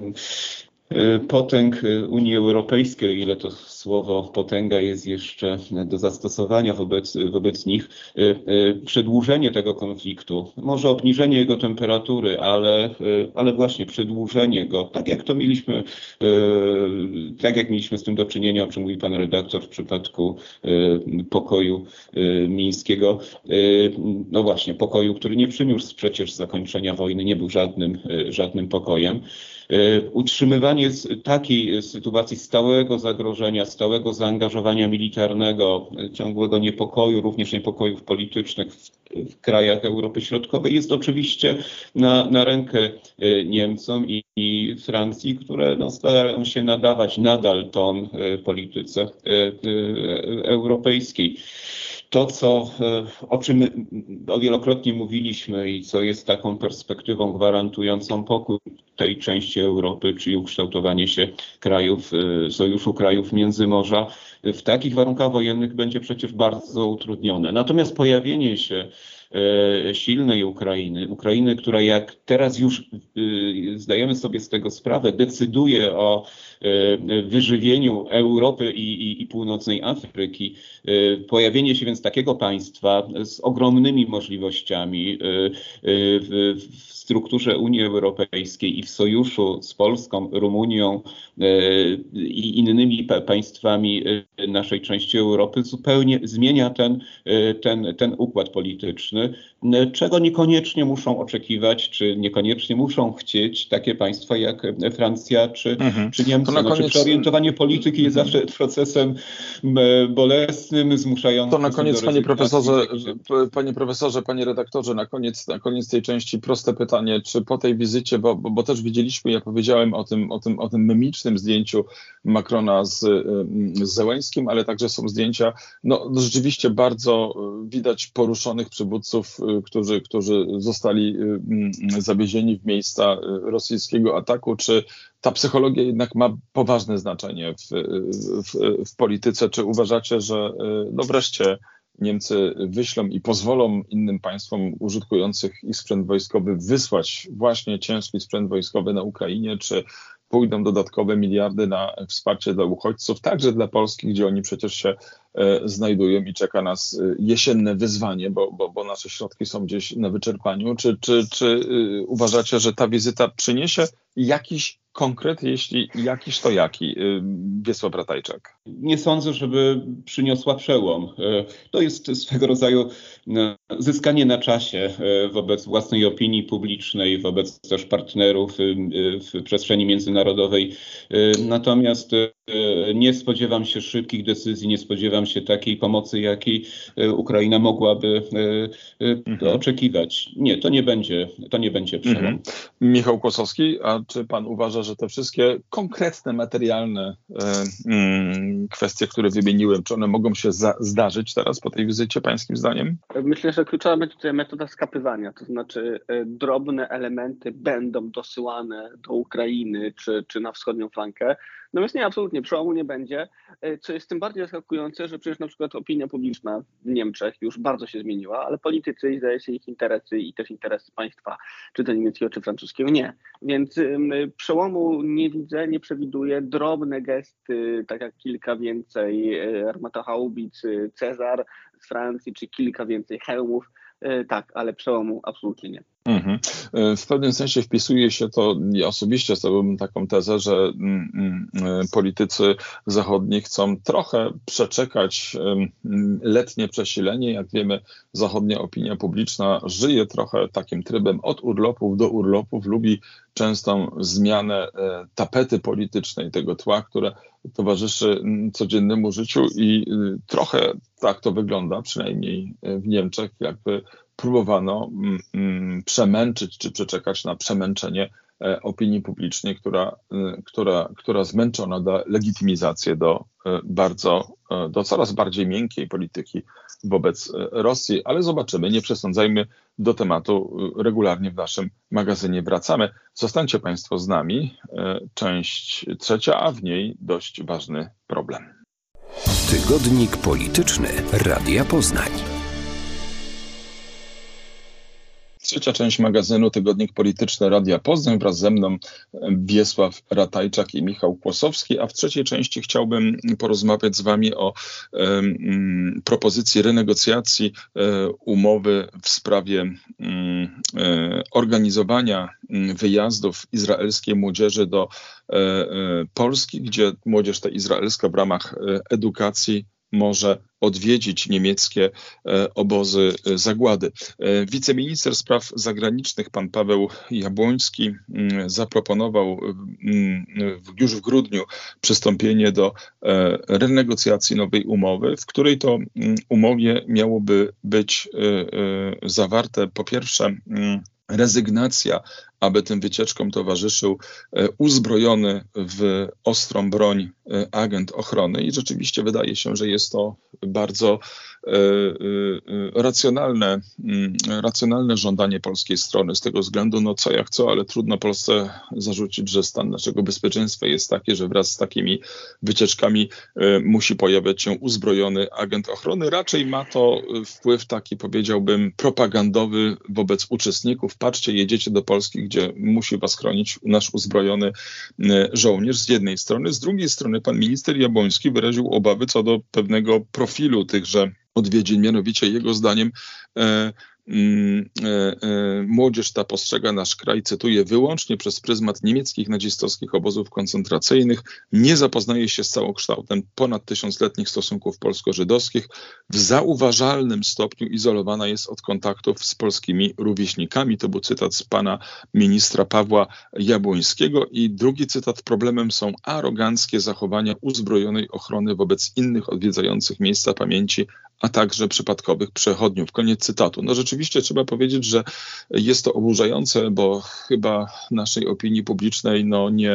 potęg Unii Europejskiej, ile to słowo potęga jest jeszcze do zastosowania wobec, wobec nich, przedłużenie tego konfliktu, może obniżenie jego temperatury, ale, ale właśnie przedłużenie go, tak jak to mieliśmy, tak jak mieliśmy z tym do czynienia, o czym mówi pan redaktor w przypadku pokoju mińskiego, no właśnie, pokoju, który nie przyniósł przecież zakończenia wojny, nie był żadnym, żadnym pokojem. Utrzymywanie takiej sytuacji stałego zagrożenia, stałego zaangażowania militarnego, ciągłego niepokoju, również niepokojów politycznych w, w krajach Europy Środkowej jest oczywiście na, na rękę Niemcom i, i Francji, które no, starają się nadawać nadal ton polityce europejskiej. To, co, o czym wielokrotnie mówiliśmy i co jest taką perspektywą gwarantującą pokój tej części Europy, czyli ukształtowanie się krajów, sojuszu krajów Międzymorza, w takich warunkach wojennych będzie przecież bardzo utrudnione. Natomiast pojawienie się silnej Ukrainy, Ukrainy, która jak teraz już zdajemy sobie z tego sprawę, decyduje o wyżywieniu Europy i, i, i północnej Afryki. Pojawienie się więc takiego państwa z ogromnymi możliwościami w, w strukturze Unii Europejskiej i w sojuszu z Polską, Rumunią i innymi państwami naszej części Europy zupełnie zmienia ten, ten, ten układ polityczny, czego niekoniecznie muszą oczekiwać, czy niekoniecznie muszą chcieć takie państwa jak Francja czy, mhm. czy Niemcy. To na znaczy, koniec... Przeorientowanie polityki jest zawsze procesem bolesnym, zmuszającym. To na koniec, panie profesorze, panie profesorze, panie redaktorze, na koniec, na koniec tej części proste pytanie, czy po tej wizycie, bo, bo, bo też widzieliśmy, ja powiedziałem o tym, o tym, o tym memicznym zdjęciu Macrona z, z Zełenskim, ale także są zdjęcia, no rzeczywiście bardzo widać poruszonych przywódców, którzy, którzy zostali zawiezieni w miejsca rosyjskiego ataku. Czy ta psychologia jednak ma poważne znaczenie w, w, w polityce? Czy uważacie, że no wreszcie Niemcy wyślą i pozwolą innym państwom użytkujących ich sprzęt wojskowy wysłać właśnie ciężki sprzęt wojskowy na Ukrainie, czy pójdą dodatkowe miliardy na wsparcie dla uchodźców, także dla Polski, gdzie oni przecież się e, znajdują i czeka nas jesienne wyzwanie, bo, bo, bo nasze środki są gdzieś na wyczerpaniu. Czy, czy, czy y, uważacie, że ta wizyta przyniesie jakiś konkret, jeśli jakiś, to jaki? Wiesław Ratajczak. Nie sądzę, żeby przyniosła przełom. To jest swego rodzaju zyskanie na czasie wobec własnej opinii publicznej, wobec też partnerów w przestrzeni międzynarodowej. Natomiast nie spodziewam się szybkich decyzji, nie spodziewam się takiej pomocy, jakiej Ukraina mogłaby mhm. oczekiwać. Nie, to nie będzie, to nie będzie przełom. Mhm. Michał Kłosowski, a czy pan uważa, że te wszystkie konkretne, materialne e, mm, kwestie, które wymieniłem, czy one mogą się za- zdarzyć teraz po tej wizycie, pańskim zdaniem? Myślę, że kluczowa będzie tutaj metoda skapywania, to znaczy e, drobne elementy będą dosyłane do Ukrainy czy, czy na wschodnią flankę. Natomiast nie, absolutnie, przełomu nie będzie, co jest tym bardziej zaskakujące, że przecież na przykład opinia publiczna w Niemczech już bardzo się zmieniła, ale politycy i zdaje się ich interesy i też interesy państwa, czy to niemieckiego, czy francuskiego, nie. Więc um, przełomu nie widzę, nie przewiduję. Drobne gesty, tak jak kilka więcej armatohaubic Cezar z Francji, czy kilka więcej hełmów, tak, ale przełomu absolutnie nie. Mhm. W pewnym sensie wpisuje się to, ja osobiście stawiałbym taką tezę, że mm, mm, politycy zachodni chcą trochę przeczekać mm, letnie przesilenie. Jak wiemy, zachodnia opinia publiczna żyje trochę takim trybem od urlopów do urlopów, lubi częstą zmianę e, tapety politycznej, tego tła, które towarzyszy m, codziennemu życiu i y, trochę tak to wygląda, przynajmniej w Niemczech, jakby próbowano mm, mm, przemęczyć czy przeczekać na przemęczenie e, opinii publicznej, która, y, która, która zmęczona da legitymizację do y, bardzo, y, do coraz bardziej miękkiej polityki wobec y, Rosji, ale zobaczymy, nie przesądzajmy, do tematu y, regularnie w naszym magazynie wracamy. Zostańcie Państwo z nami, y, część trzecia, a w niej dość ważny problem. Tygodnik polityczny Radia Poznań. Trzecia część magazynu Tygodnik Polityczny Radia Poznań, wraz ze mną Wiesław Ratajczak i Michał Kłosowski, a w trzeciej części chciałbym porozmawiać z wami o um, propozycji renegocjacji um, umowy w sprawie um, organizowania wyjazdów izraelskiej młodzieży do um, Polski, gdzie młodzież ta izraelska w ramach edukacji może odwiedzić niemieckie e, obozy zagłady. E, wiceminister spraw zagranicznych pan Paweł Jabłoński m, zaproponował m, już w grudniu przystąpienie do e, renegocjacji nowej umowy, w której to m, umowie miałoby być e, e, zawarte po pierwsze m, rezygnacja aby tym wycieczkom towarzyszył uzbrojony w ostrą broń agent ochrony i rzeczywiście wydaje się, że jest to bardzo racjonalne, racjonalne żądanie polskiej strony. Z tego względu, no co jak co, ale trudno Polsce zarzucić, że stan naszego bezpieczeństwa jest taki, że wraz z takimi wycieczkami musi pojawiać się uzbrojony agent ochrony. Raczej ma to wpływ taki, powiedziałbym, propagandowy wobec uczestników. Patrzcie, jedziecie do Polski, gdzie musi was chronić nasz uzbrojony żołnierz z jednej strony. Z drugiej strony pan minister Jabłoński wyraził obawy co do pewnego profilu tychże odwiedzin, mianowicie jego zdaniem e, e, e, młodzież ta postrzega nasz kraj, cytuję, wyłącznie przez pryzmat niemieckich nazistowskich obozów koncentracyjnych, nie zapoznaje się z całokształtem ponad tysiącletnich stosunków polsko-żydowskich, w zauważalnym stopniu izolowana jest od kontaktów z polskimi rówieśnikami. To był cytat z pana ministra Pawła Jabłońskiego. I drugi cytat: problemem są aroganckie zachowania uzbrojonej ochrony wobec innych odwiedzających miejsca pamięci, a także przypadkowych przechodniów. Koniec cytatu. No rzeczywiście trzeba powiedzieć, że jest to oburzające, bo chyba naszej opinii publicznej no nie,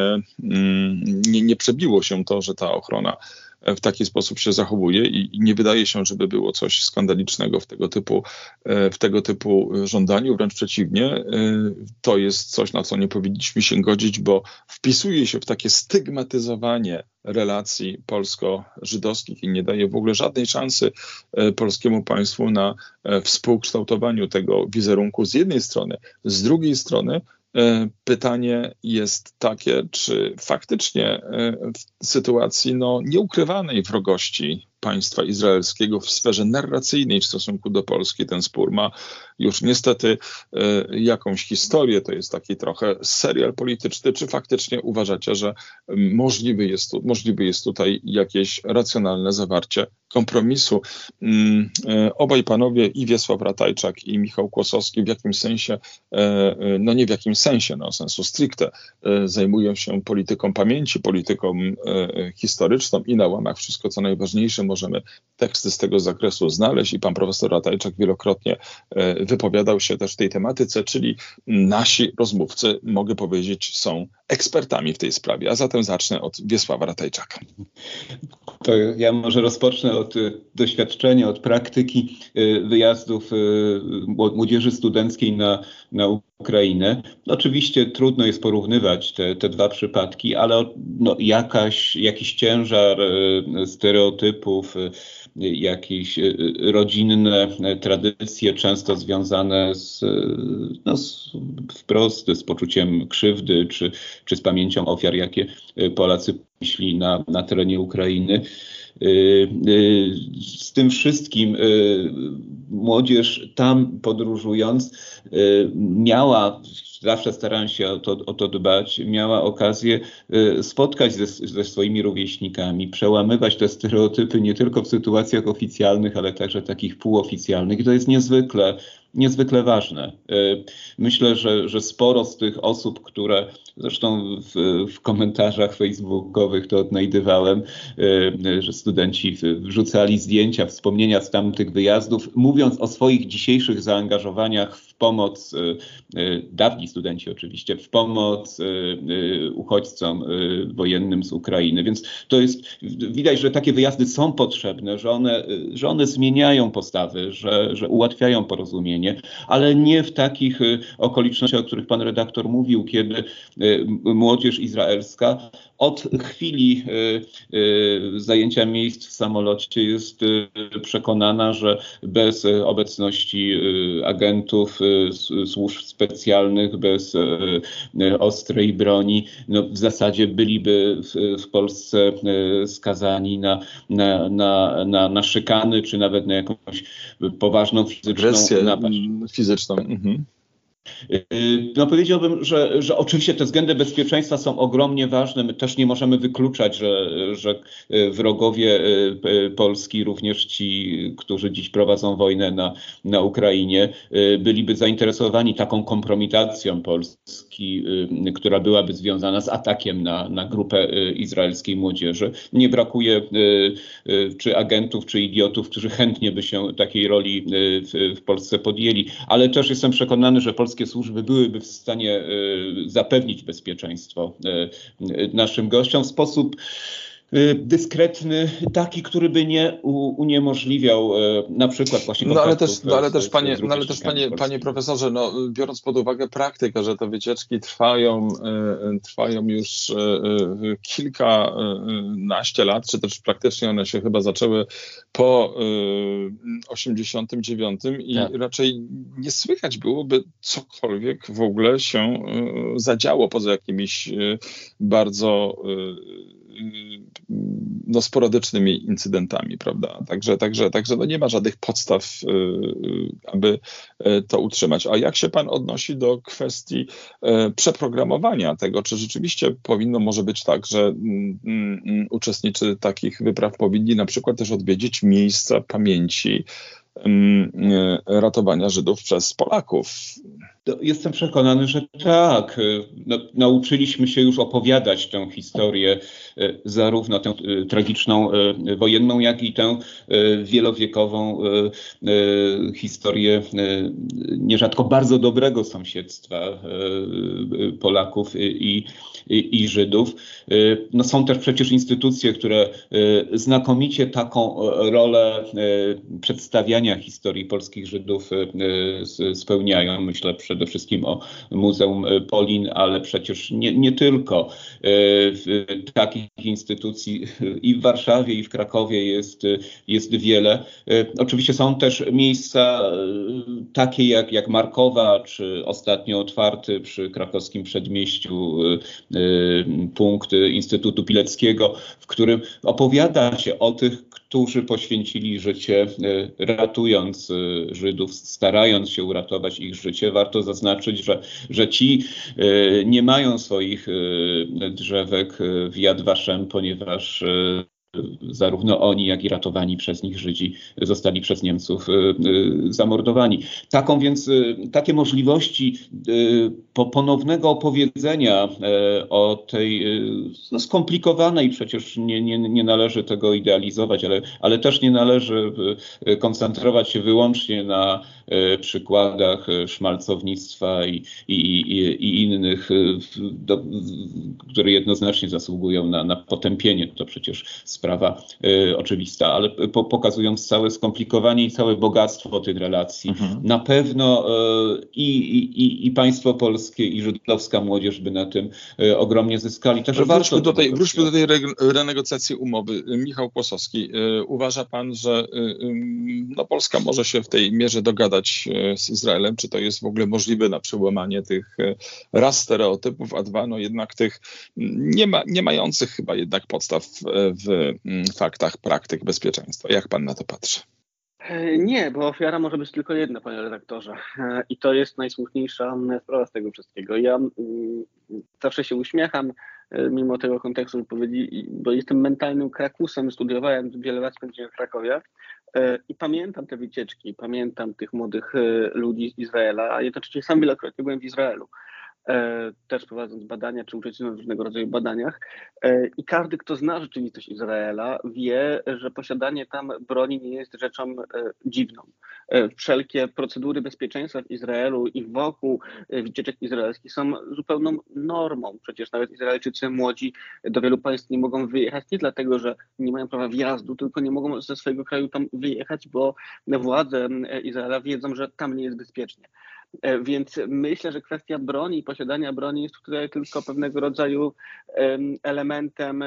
nie, nie przebiło się to, że ta ochrona w taki sposób się zachowuje i nie wydaje się, żeby było coś skandalicznego w tego typu, w tego typu żądaniu. Wręcz przeciwnie, to jest coś, na co nie powinniśmy się godzić, bo wpisuje się w takie stygmatyzowanie relacji polsko-żydowskich i nie daje w ogóle żadnej szansy polskiemu państwu na współkształtowaniu tego wizerunku z jednej strony. Z drugiej strony pytanie jest takie, czy faktycznie w sytuacji no, nieukrywanej wrogości państwa izraelskiego w sferze narracyjnej w stosunku do Polski ten spór ma już niestety y, jakąś historię, to jest taki trochę serial polityczny, czy faktycznie uważacie, że możliwy jest, tu, możliwy jest tutaj jakieś racjonalne zawarcie kompromisu? Y, y, obaj panowie, i Wiesław Ratajczak, i Michał Kłosowski, w jakimś sensie, y, y, no nie w jakimś sensie, no sensu stricte, y, zajmują się polityką pamięci, polityką y, historyczną i na łamach wszystko co najważniejsze możemy teksty z tego zakresu znaleźć i pan profesor Ratajczak wielokrotnie wypowiadał się też w tej tematyce, czyli nasi rozmówcy, mogę powiedzieć, są ekspertami w tej sprawie. A zatem zacznę od Wiesława Ratajczaka. To ja może rozpocznę od doświadczenia, od praktyki wyjazdów młodzieży studenckiej na, na Ukrainę. Oczywiście trudno jest porównywać te, te dwa przypadki, ale no, jakaś, jakiś ciężar stereotypów, jakieś rodzinne tradycje, często związane z, no, z, wprost z poczuciem krzywdy, czy, czy z pamięcią ofiar, jakie Polacy ponieśli na, na terenie Ukrainy. Z tym wszystkim młodzież tam podróżując miała, zawsze starałem się o to, o to dbać, miała okazję spotkać ze, ze swoimi rówieśnikami, przełamywać te stereotypy nie tylko w sytuacjach oficjalnych, ale także takich półoficjalnych. I to jest niezwykle, niezwykle ważne. Myślę, że, że sporo z tych osób, które zresztą w, w komentarzach facebookowych to odnajdywałem, że studenci wrzucali zdjęcia, wspomnienia z tamtych wyjazdów, mówiąc o swoich dzisiejszych zaangażowaniach w pomoc, dawni studenci oczywiście, w pomoc uchodźcom wojennym z Ukrainy. Więc to jest, widać, że takie wyjazdy są potrzebne, że one, że one zmieniają postawy, że, że ułatwiają porozumienie, ale nie w takich okolicznościach, o których pan redaktor mówił, kiedy młodzież izraelska od chwili zajęcia miejsc w samolocie jest przekonana, że bez obecności agentów, służb specjalnych, bez ostrej broni, no w zasadzie byliby w, w Polsce skazani na, na, na, na, na szykany, czy nawet na jakąś poważną fizyczną agresję napaść. fizyczną. Mhm. No powiedziałbym, że, że oczywiście te względy bezpieczeństwa są ogromnie ważne. My też nie możemy wykluczać, że, że wrogowie Polski, również ci, którzy dziś prowadzą wojnę na, na Ukrainie, byliby zainteresowani taką kompromitacją Polski, która byłaby związana z atakiem na, na grupę izraelskiej młodzieży. Nie brakuje czy agentów, czy idiotów, którzy chętnie by się takiej roli w, w Polsce podjęli, ale też jestem przekonany, że polskie polskie służby byłyby w stanie zapewnić bezpieczeństwo naszym gościom w sposób dyskretny, taki, który by nie uniemożliwiał na przykład właśnie kontaktów. No ale też, no ale też, panie, no ale też panie, panie profesorze, no, biorąc pod uwagę praktykę, że te wycieczki trwają, trwają już kilkanaście lat, czy też praktycznie one się chyba zaczęły po osiemdziesiątym dziewiątym i tak. raczej nie słychać byłoby cokolwiek w ogóle się zadziało poza jakimiś bardzo no, sporadycznymi incydentami, prawda? Także, także, także no nie ma żadnych podstaw, aby to utrzymać. A jak się pan odnosi do kwestii przeprogramowania tego? Czy rzeczywiście powinno może być tak, że uczestnicy takich wypraw powinni na przykład też odwiedzić miejsca pamięci ratowania Żydów przez Polaków? Jestem przekonany, że tak. No, nauczyliśmy się już opowiadać tę historię, zarówno tę tragiczną wojenną, jak i tę wielowiekową historię nierzadko bardzo dobrego sąsiedztwa Polaków i, i, i Żydów. No, są też przecież instytucje, które znakomicie taką rolę przedstawiania historii polskich Żydów spełniają. Myślę przede wszystkim o Muzeum Polin, ale przecież nie, nie tylko. Takich instytucji i w Warszawie, i w Krakowie jest, jest wiele. Oczywiście są też miejsca takie jak, jak Markowa, czy ostatnio otwarty przy krakowskim przedmieściu punkt Instytutu Pileckiego, w którym opowiada się o tych, którzy poświęcili życie, ratując Żydów, starając się uratować ich życie. Warto zaznaczyć, że, że ci nie mają swoich drzewek w Yad Vashem, ponieważ zarówno oni, jak i ratowani przez nich Żydzi zostali przez Niemców zamordowani. Taką więc, takie możliwości ponownego opowiedzenia o tej no, skomplikowanej, przecież nie, nie, nie należy tego idealizować, ale, ale też nie należy koncentrować się wyłącznie na przykładach szmalcownictwa i, i, i, i innych, do, które jednoznacznie zasługują na, na potępienie. To przecież sprawa y, oczywista, ale po, pokazując całe skomplikowanie i całe bogactwo tych relacji, mhm. na pewno y, i, i, i państwo polskie, i żydowska młodzież by na tym y, ogromnie zyskali. Także wróćmy do tej, wróćmy do tej renegocjacji umowy. Michał Kłosowski, y, uważa pan, że y, y, no Polska może się w tej mierze dogadać y, z Izraelem? Czy to jest w ogóle możliwe na przełamanie tych y, raz stereotypów, a dwa, no jednak tych nie, ma, nie mających chyba jednak podstaw w faktach praktyk bezpieczeństwa. Jak pan na to patrzy? Nie, bo ofiara może być tylko jedna, panie redaktorze. I to jest najsmutniejsza sprawa z tego wszystkiego. Ja zawsze się uśmiecham, mimo tego kontekstu wypowiedzi, bo jestem mentalnym krakusem, studiowałem wiele lat spędziłem w Krakowie i pamiętam te wycieczki, pamiętam tych młodych ludzi z Izraela, a jednocześnie sam wielokrotnie byłem w Izraelu. Też prowadząc badania, czy uczestnicząc w różnego rodzaju badaniach. I każdy, kto zna rzeczywistość Izraela, wie, że posiadanie tam broni nie jest rzeczą dziwną. Wszelkie procedury bezpieczeństwa w Izraelu i wokół wycieczek izraelskich są zupełną normą. Przecież nawet Izraelczycy młodzi do wielu państw nie mogą wyjechać nie dlatego, że nie mają prawa wjazdu, tylko nie mogą ze swojego kraju tam wyjechać, bo władze Izraela wiedzą, że tam nie jest bezpiecznie. Więc myślę, że kwestia broni i posiadania broni jest tutaj tylko pewnego rodzaju elementem,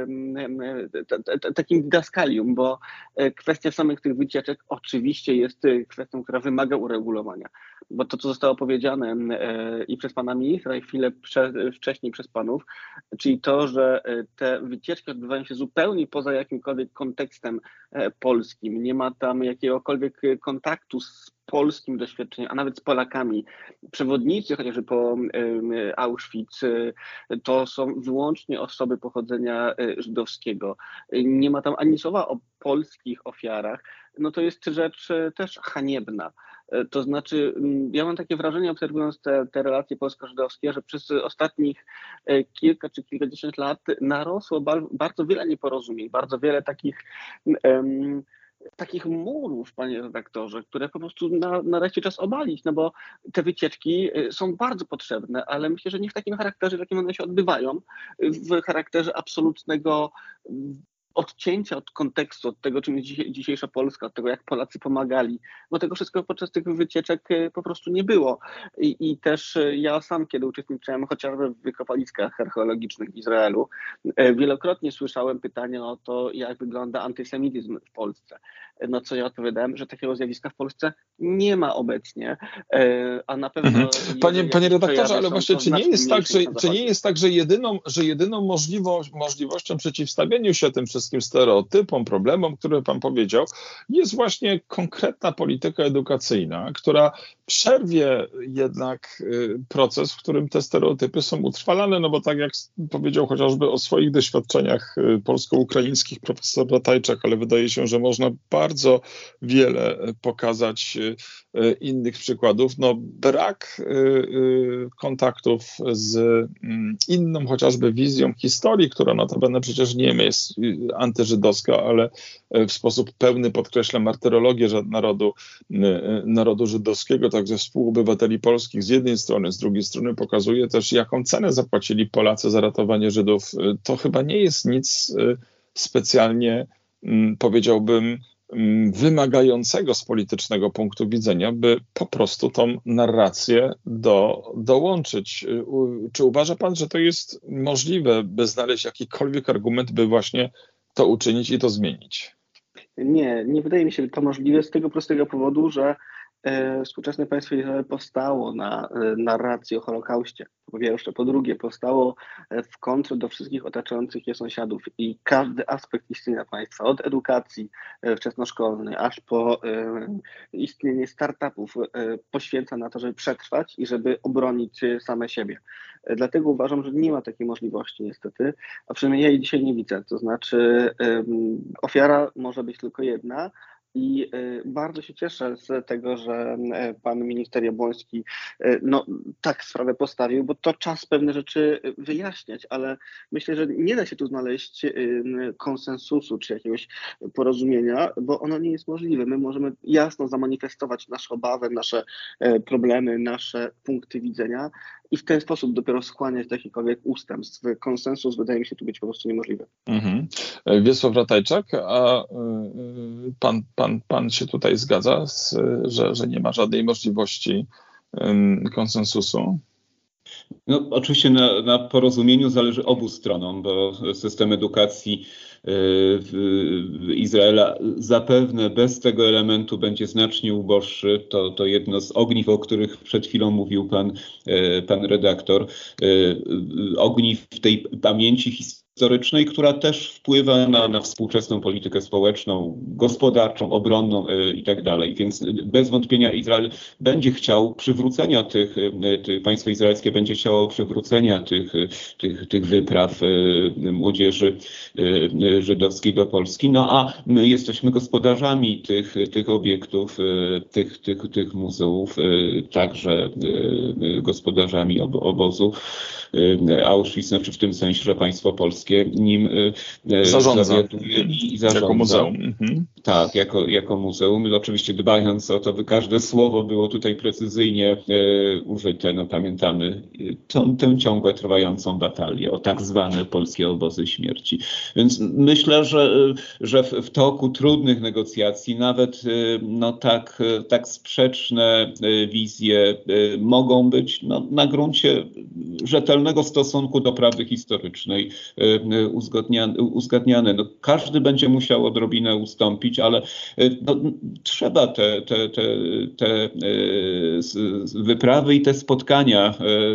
takim didaskalium, bo kwestia samych tych wycieczek oczywiście jest kwestią, która wymaga uregulowania. Bo to, co zostało powiedziane i przez pana ministra, i chwilę wcześniej przez panów, czyli to, że te wycieczki odbywają się zupełnie poza jakimkolwiek kontekstem polskim. Nie ma tam jakiegokolwiek kontaktu z polskim doświadczeniem, a nawet z Polakami. Przewodnicy chociażby po Auschwitz to są wyłącznie osoby pochodzenia żydowskiego. Nie ma tam ani słowa o polskich ofiarach. No to jest rzecz też haniebna. To znaczy, ja mam takie wrażenie, obserwując te, te relacje polsko-żydowskie, że przez ostatnich kilka czy kilkadziesiąt lat narosło bardzo wiele nieporozumień, bardzo wiele takich um, takich murów, panie redaktorze, które po prostu na, nareszcie czas obalić, no bo te wycieczki są bardzo potrzebne, ale myślę, że nie w takim charakterze, w jakim one się odbywają, w charakterze absolutnego odcięcia od kontekstu, od tego, czym jest dzisiejsza Polska, od tego, jak Polacy pomagali, bo tego wszystkiego podczas tych wycieczek po prostu nie było. I, i też ja sam, kiedy uczestniczyłem chociażby w wykopaliskach archeologicznych w Izraelu, wielokrotnie słyszałem pytania o to, jak wygląda antysemityzm w Polsce. No co ja odpowiadałem, że takiego zjawiska w Polsce nie ma obecnie, a na pewno... Mhm. Panie, panie redaktorze, ale właśnie czy nie jest tak, że, czy nie jest tak, że jedyną, że jedyną możliwość, możliwością przeciwstawieniu się tym wszystkim stereotypom, problemom, które pan powiedział, jest właśnie konkretna polityka edukacyjna, która przerwie jednak proces, w którym te stereotypy są utrwalane, no bo tak jak powiedział chociażby o swoich doświadczeniach polsko-ukraińskich profesor Ratajczak, ale wydaje się, że można bardzo wiele pokazać innych przykładów. No, brak kontaktów z inną chociażby wizją historii, która notabene przecież nie jest antyżydowska, ale w sposób pełny podkreśla martyrologię narodu, narodu żydowskiego, także współobywateli polskich z jednej strony, z drugiej strony pokazuje też, jaką cenę zapłacili Polacy za ratowanie Żydów. To chyba nie jest nic specjalnie, powiedziałbym, wymagającego z politycznego punktu widzenia, by po prostu tą narrację do, dołączyć. Czy uważa pan, że to jest możliwe, by znaleźć jakikolwiek argument, by właśnie to uczynić i to zmienić? Nie, nie wydaje mi się to możliwe z tego prostego powodu, że e, współczesne państwo Izrael powstało na e, narracji o Holokauście. Po pierwsze. Po drugie, powstało w kontrze do wszystkich otaczających je sąsiadów i każdy aspekt istnienia państwa, od edukacji e, wczesnoszkolnej, aż po e, istnienie startupów e, poświęca na to, żeby przetrwać i żeby obronić same siebie. E, dlatego uważam, że nie ma takiej możliwości niestety, a przynajmniej ja jej dzisiaj nie widzę. To znaczy e, ofiara może być tylko jedna. I bardzo się cieszę z tego, że pan minister Jabłoński no, tak sprawę postawił, bo to czas pewne rzeczy wyjaśniać, ale myślę, że nie da się tu znaleźć konsensusu czy jakiegoś porozumienia, bo ono nie jest możliwe. My możemy jasno zamanifestować nasze obawy, nasze problemy, nasze punkty widzenia i w ten sposób dopiero skłaniać do jakichkolwiek ustępstw. Konsensus wydaje mi się tu być po prostu niemożliwy. Mhm. Wiesław Ratajczak, a pan, pan, pan się tutaj zgadza, z, że, że nie ma żadnej możliwości um, konsensusu? No, oczywiście na, na porozumieniu zależy obu stronom, bo system edukacji Izraela zapewne bez tego elementu będzie znacznie uboższy. To, to jedno z ogniw, o których przed chwilą mówił pan, pan redaktor. Ogniw tej pamięci historycznej, która też wpływa na, na współczesną politykę społeczną, gospodarczą, obronną i tak dalej. Więc bez wątpienia Izrael będzie chciał przywrócenia tych, tych państwo izraelskie będzie chciało przywrócenia tych, tych, tych wypraw młodzieży żydowskiej do Polski. No a my jesteśmy gospodarzami tych, tych obiektów, tych, tych, tych muzeów, także gospodarzami obozu Auschwitz, znaczy w tym sensie, że państwo polskie nim zarządza i zarządza. Jako muzeum. Mhm. Tak, jako, jako muzeum. Oczywiście dbając o to, by każde słowo było tutaj precyzyjnie e, użyte. No, pamiętamy tą, tę ciągle trwającą batalię o tak zwane polskie obozy śmierci. Więc myślę, że, że w, w toku trudnych negocjacji nawet no, tak, tak sprzeczne wizje mogą być no, na gruncie rzetelnego stosunku do prawdy historycznej uzgodniane. uzgadniane. No, każdy będzie musiał odrobinę ustąpić, ale no, trzeba te, te, te, te wyprawy i te spotkania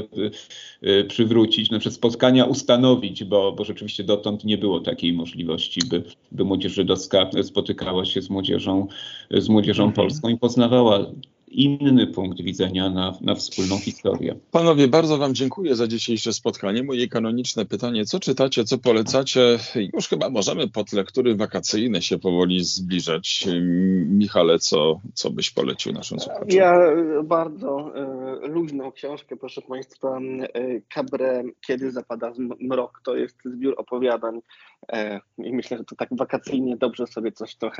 przywrócić, znaczy spotkania ustanowić, bo, bo rzeczywiście dotąd nie było takiej możliwości, by, by młodzież żydowska spotykała się z młodzieżą, z młodzieżą mhm. polską i poznawała inny punkt widzenia na, na wspólną historię. Panowie, bardzo wam dziękuję za dzisiejsze spotkanie. Moje kanoniczne pytanie, co czytacie, co polecacie? Już chyba możemy pod lektury wakacyjne się powoli zbliżać. Michale, co, co byś polecił naszym słuchaczom? Ja bardzo e, luźną książkę, proszę państwa, e, Cabré, Kiedy zapada mrok. To jest zbiór opowiadań e, i myślę, że to tak wakacyjnie dobrze sobie coś trochę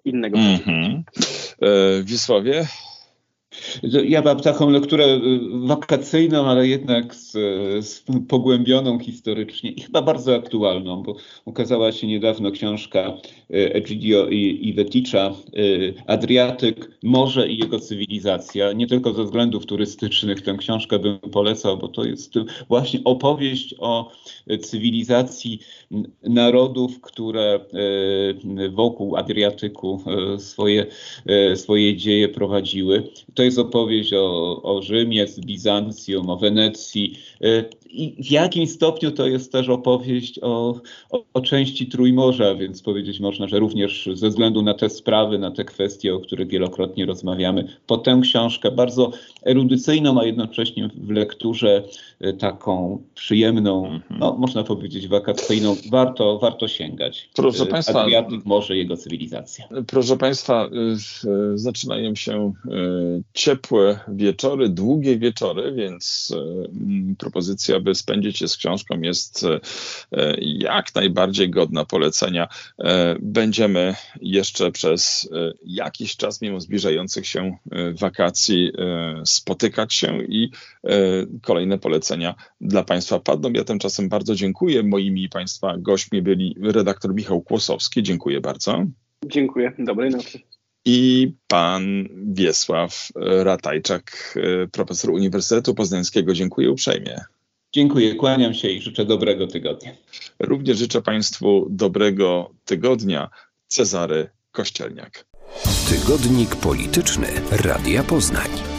innego. Mm-hmm. E, Wiesławie? Ja mam taką lekturę wakacyjną, ale jednak z, z pogłębioną historycznie i chyba bardzo aktualną, bo ukazała się niedawno książka Egidio Iveticza Adriatyk, morze i jego cywilizacja. Nie tylko ze względów turystycznych tę książkę bym polecał, bo to jest właśnie opowieść o cywilizacji narodów, które wokół Adriatyku swoje, swoje dzieje prowadziły. To jest opowieść o, o Rzymie, z Bizancjum, o Wenecji i w jakimś stopniu to jest też opowieść o, o, o części Trójmorza, więc powiedzieć można, że również ze względu na te sprawy, na te kwestie, o których wielokrotnie rozmawiamy, po tę książkę bardzo erudycyjną, a jednocześnie w lekturze taką przyjemną, no można powiedzieć wakacyjną, warto, warto sięgać. Proszę Państwa, Adriatyk, morze, jego cywilizacja. Proszę Państwa, zaczynają się ciepłe wieczory, długie wieczory, więc propozycja, by spędzić się z książką jest jak najbardziej godna polecenia. Będziemy jeszcze przez jakiś czas, mimo zbliżających się wakacji, spotykać się i kolejne polecenia dla Państwa padną. Ja tymczasem bardzo dziękuję. Moimi Państwa gośćmi byli redaktor Michał Kłosowski. Dziękuję bardzo. Dziękuję. Dobrej nocy. I pan Wiesław Ratajczak, profesor Uniwersytetu Poznańskiego. Dziękuję uprzejmie. Dziękuję, kłaniam się i życzę dobrego tygodnia. Również życzę Państwu dobrego tygodnia. Cezary Kościelniak. Tygodnik Polityczny Radia Poznań.